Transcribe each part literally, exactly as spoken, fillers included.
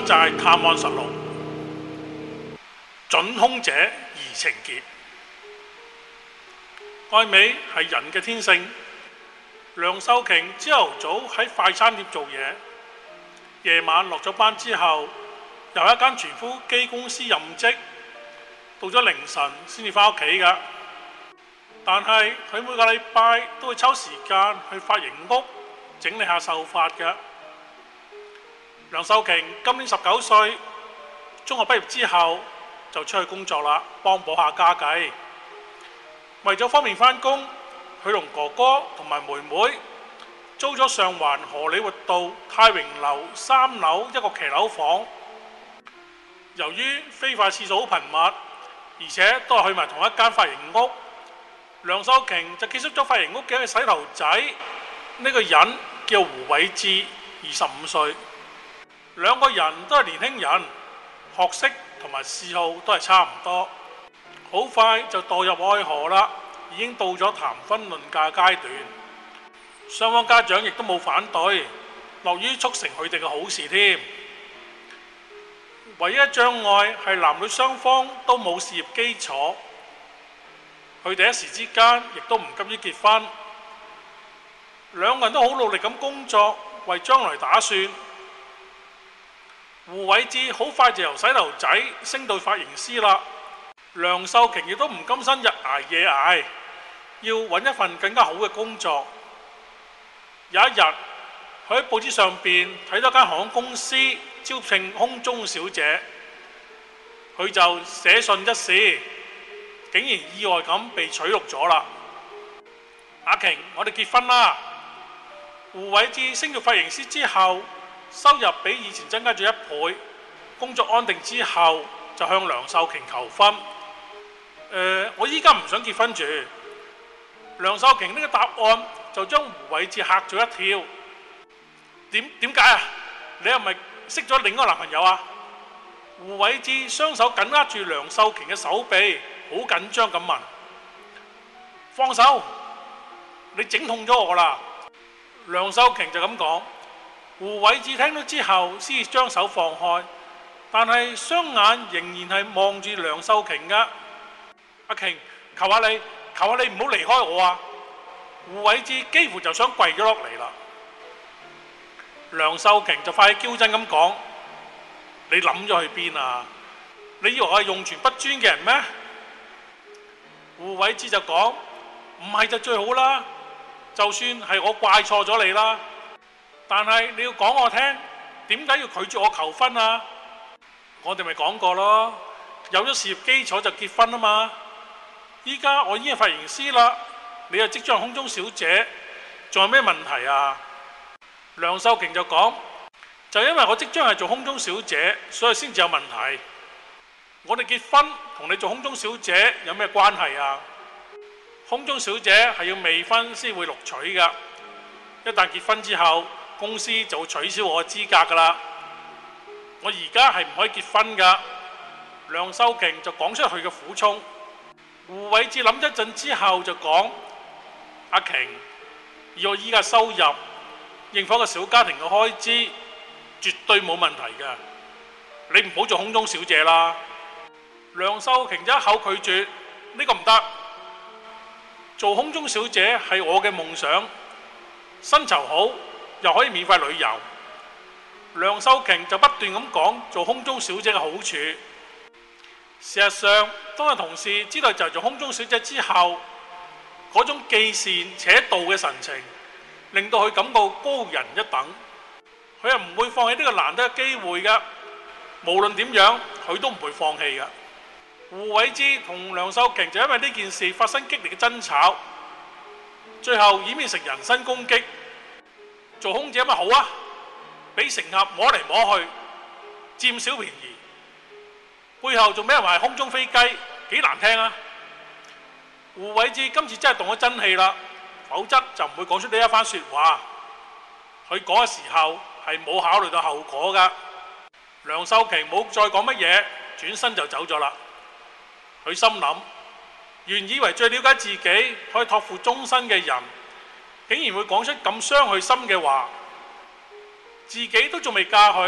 就係探案實錄，準空姐宜情結。愛美係人嘅天性。梁秀瓊朝頭早喺快餐店做嘢，夜晚落咗班之後，由一間傳呼機公司任職，到咗凌晨先至返屋企㗎。但係佢每個禮拜都會抽時間去髮型屋整理下秀髮嘅。梁秀瓊今年十九歲，中學畢業之後就出去工作啦，幫補下家計。為咗方便返工，佢同哥哥同埋妹妹租咗上環荷里活道太榮樓三樓一個騎樓房。由於飛髮次數好頻密，而且都係去埋同一間髮型屋，梁秀瓊就結識咗髮型屋嘅一個洗頭仔。呢個人叫胡偉智，二十五歲。兩個人都係年輕人，學識同埋嗜好都係差唔多。好快就墮入愛河啦，已經到咗談婚論嫁階段。雙方家長亦都冇反對，樂於促成佢哋嘅好事添。唯一障礙係男女雙方都冇事業基礎，佢哋一時之間亦都唔急於結婚。兩個人都好努力咁工作，為將來打算。胡偉智好快就由洗頭仔升到髮型師啦。梁秀瓊亦都唔甘心日捱夜捱，要揾一份更加好嘅工作。有一日，佢喺報紙上邊睇到間航空公司招聘空中小姐，佢就寫信一試，竟然意外咁被取錄咗啦。阿瓊，我哋結婚啦！胡偉智升做髮型師之後，收入比以前增加咗一倍，工作安定之後就向梁秀瓊求婚。誒、呃，我依家唔想結婚住。梁秀瓊呢個答案就將胡偉智嚇咗一跳。點點解啊？你係咪識咗另一個男朋友啊？胡偉智雙手緊握住梁秀瓊嘅手臂，好緊張咁問：放手！你整痛咗我啦！梁秀瓊就咁講。胡偉智聽到之後，先至將手放開，但係雙眼仍然係望住梁秀瓊㗎。阿瓊，求下你，求下你唔好離開我啊！胡偉智幾乎就想跪咗落嚟啦。梁秀瓊就快嬌真咁講：你諗咗去邊啊？你以為我係用權不專嘅人咩？胡偉智就講：唔係就最好啦，就算係我怪錯咗你啦，但係你要講我聽，點解要拒絕我求婚啊？我哋咪講過咯，有咗事業基礎就結婚啊嘛。依家我已經係髮型師啦，你又即將係空中小姐，仲有咩問題啊？梁秀瓊就講：就因為我即將係做空中小姐，所以先至有問題。我哋結婚同你做空中小姐有咩關係啊？空中小姐係要未婚先會錄取㗎，一旦結婚之後，公司就會取消我嘅資格㗎啦。我而家係唔可以結婚㗎。梁秀瓊就講出佢嘅苦衷。胡偉智諗一陣之後就講：阿瓊，以我依家收入，應付一個小家庭嘅開支，絕對冇問題嘅。你唔好做空中小姐啦。梁秀瓊一口拒絕：呢個唔得。做空中小姐係我嘅夢想，薪酬好，又可以免費旅遊。梁秀瓊就不斷咁講做空中小姐嘅好處。事實上，當有同事知道就係做空中小姐之後，嗰種既善且妒嘅神情，令到佢感到高人一等。佢係唔會放棄呢個難得嘅機會㗎，無論點樣，佢都唔會放棄㗎。胡偉智同梁秀瓊就因為呢件事發生激烈嘅爭吵，最後演變成人身攻擊。做空姐咪好啊，俾乘客摸嚟摸去，佔小便宜。背後仲俾人話係空中飛雞，幾難聽啊！胡偉智今次真係動咗真氣啦，否則就唔會講出呢一番説話。佢講嘅時候係冇考慮到後果㗎。梁秀瓊冇再講乜嘢，轉身就走咗啦。佢心諗，原以為最了解自己可以託付終身嘅人，竟然會講出咁傷佢心嘅話。自己都仲未嫁佢，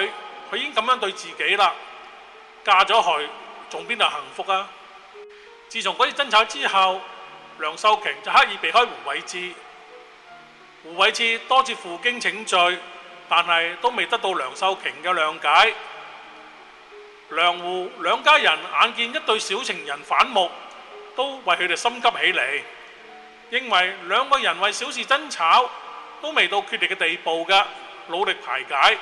佢已經咁樣對自己啦，嫁咗去仲邊度幸福啊？自從嗰次爭吵之後，梁秀瓊就刻意避開胡偉智。胡偉智多次負荊請罪，但係都未得到梁秀瓊嘅諒解。梁胡兩家人眼見一對小情人反目，都為佢哋心急起嚟，認為兩個人為小事爭吵都未到決裂嘅地步㗎，努力排解。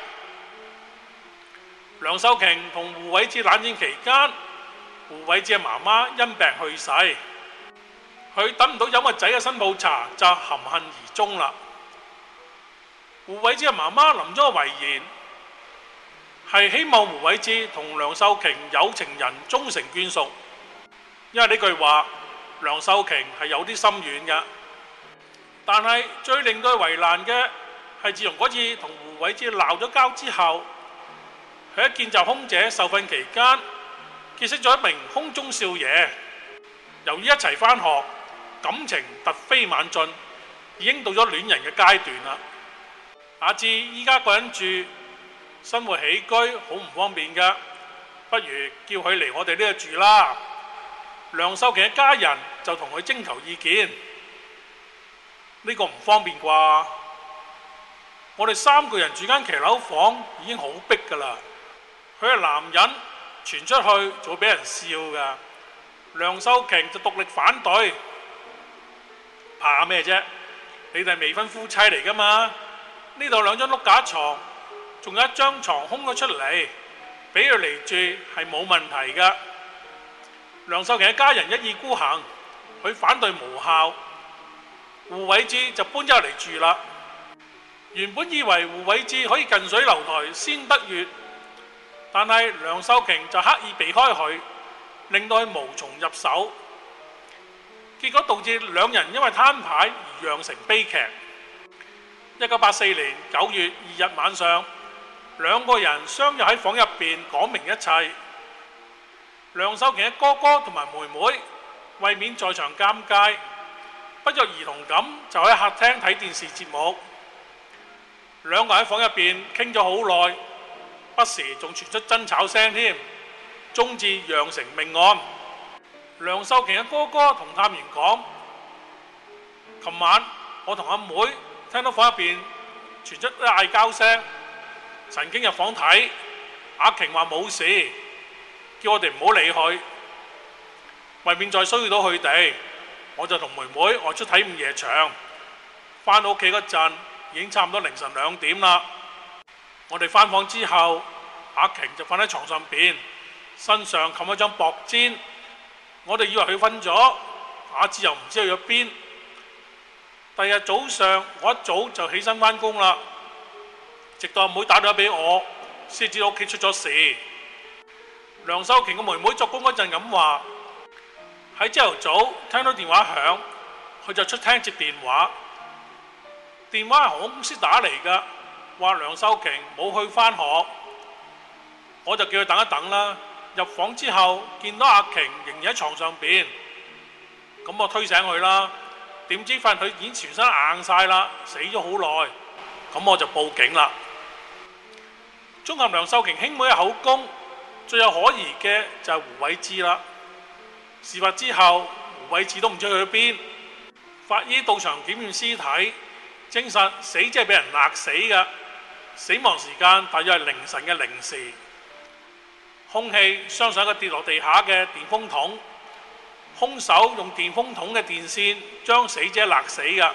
梁秀瓊同胡偉智冷戰期間，胡偉智嘅媽媽因病去世，佢等唔到飲個仔嘅新抱茶，就含恨而終啦。胡偉智嘅媽媽臨終嘅遺言係希望胡偉智同梁秀瓊有情人終成眷屬，因為呢句話梁秀瓊係有啲心軟嘅。但係最令到佢為難嘅係，自從嗰次同胡偉智鬧咗交之後，佢喺見習空姐受訓期間結識咗一名空中少爺，由於一齊返學，感情突飛猛進，已經到咗戀人嘅階段啦。阿志依家個人住，生活起居好唔方便㗎，不如叫佢嚟我哋呢度住啦。梁秀瓊嘅家人就同佢徵求意見，呢個唔方便啩？我哋三個人住間騎樓房已經好逼㗎啦。佢係男人，傳出去就會俾人笑㗎。梁秀瓊就獨力反對，怕咩啫？你哋係未婚夫妻嚟㗎嘛？呢度兩張碌架床，仲有一張床空咗出嚟，俾佢嚟住係冇問題㗎。梁秀瓊嘅家人一意孤行，佢反對無效，胡偉智就搬咗入嚟住啦。原本以為胡偉智可以近水樓台先得月，但係梁秀瓊就刻意避開佢，令到佢無從入手，結果導致兩人因為攤牌而釀成悲劇。一九八四年九月二日晚上，兩個人相約喺房入邊講明一切。梁秀瓊嘅哥哥同埋妹妹為免在場尷尬，不約而同咁就喺客廳睇電視節目。兩個人喺房入邊傾咗好耐，不時仲傳出爭吵聲添，終至釀成命案。梁秀瓊嘅哥哥同探員講：琴晚我同阿妹聽到房入邊傳出啲嗌交聲，曾經入房睇，阿瓊話冇事，叫我哋唔好理佢。為免再騷擾到佢哋，我就同妹妹外出睇午夜場。返到屋企嗰陣已經差唔多凌晨兩點啦。我哋返房之後，阿瓊就瞓喺床上邊，身上冚咗張薄氈。我哋以為佢瞓咗，阿志又唔知去咗邊。第二日早上，我一早就起身返工啦，直到阿妹打電話俾我，先知道屋企出咗事。梁秀瓊嘅妹妹作工嗰陣咁話：喺朝頭早聽到電話響，佢就出廳接電話。電話係航空公司打嚟㗎，話梁秀瓊冇去返學。我就叫佢等一等啦。入房之後見到阿瓊仍然喺床上邊，咁我推醒佢啦。點知發現佢已經全身硬晒啦，死咗好耐。咁我就報警啦。綜合梁秀瓊兄妹嘅口供，最有可疑嘅就係胡偉智啦。事發之後，胡偉智都唔知去咗邊。法醫到場檢驗屍體，證實死者係俾人勒死嘅，死亡時間大約係凌晨嘅零時。兇器相信一個跌落地下嘅電風筒，兇手用電風筒嘅電線將死者勒死嘅。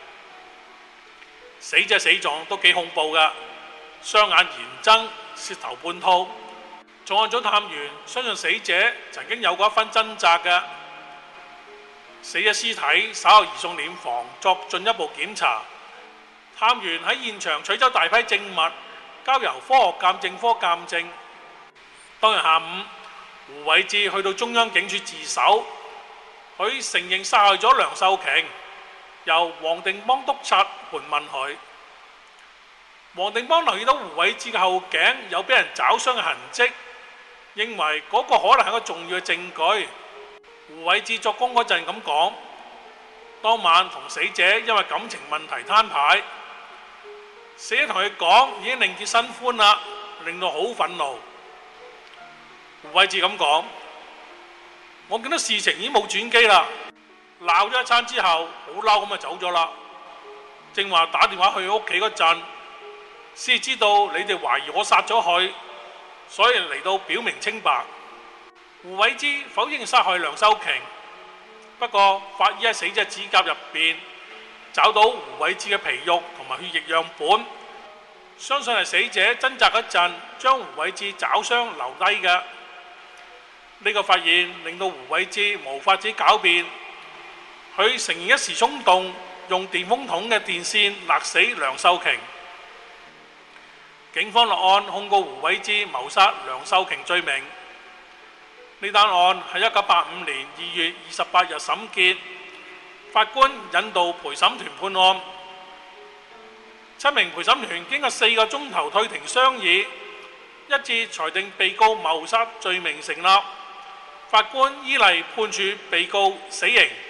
死者死狀都幾恐怖嘅，雙眼圓睜，舌頭半吐。重案組探員相信死者曾經有過一番掙扎嘅。死者屍體稍後移送殮房作進一步檢查。探員喺現場取走大批證物，交由科學鑑證科鑑證。當日下午，胡偉智去到中央警署自首，佢承認殺害咗梁秀瓊，由黃定邦督察盤問佢。黃定邦留意到胡偉智嘅後頸有俾人抓傷嘅痕跡，認為嗰個可能係一個重要嘅證據。胡偉智作供嗰陣咁講：當晚同死者因為感情問題攤牌，死者同佢講已經另結新歡啦， 令到好憤怒。胡偉智咁講：我見到事情已經冇轉機啦，鬧咗一餐之後，好嬲咁就走咗啦。正話打電話去屋企嗰陣，先知道你哋懷疑我殺咗佢，所以嚟到表明清白。胡偉智否認殺害梁秀瓊，不過法醫喺死者指甲入邊找到胡偉智嘅皮肉同埋血液樣本，相信係死者掙扎嗰陣將胡偉智抓傷留低嘅。呢、這個發現令到胡偉智無法子狡辯，佢承認一時衝動用電風筒嘅電線勒死梁秀瓊。警方落案控告胡偉智謀殺梁秀瓊罪名。呢單案喺一九八五年二月二十八日審結，法官引導陪審團判案。七名陪審團經過四個鐘頭退庭商議，一致裁定被告謀殺罪名成立。法官依例判處被告死刑。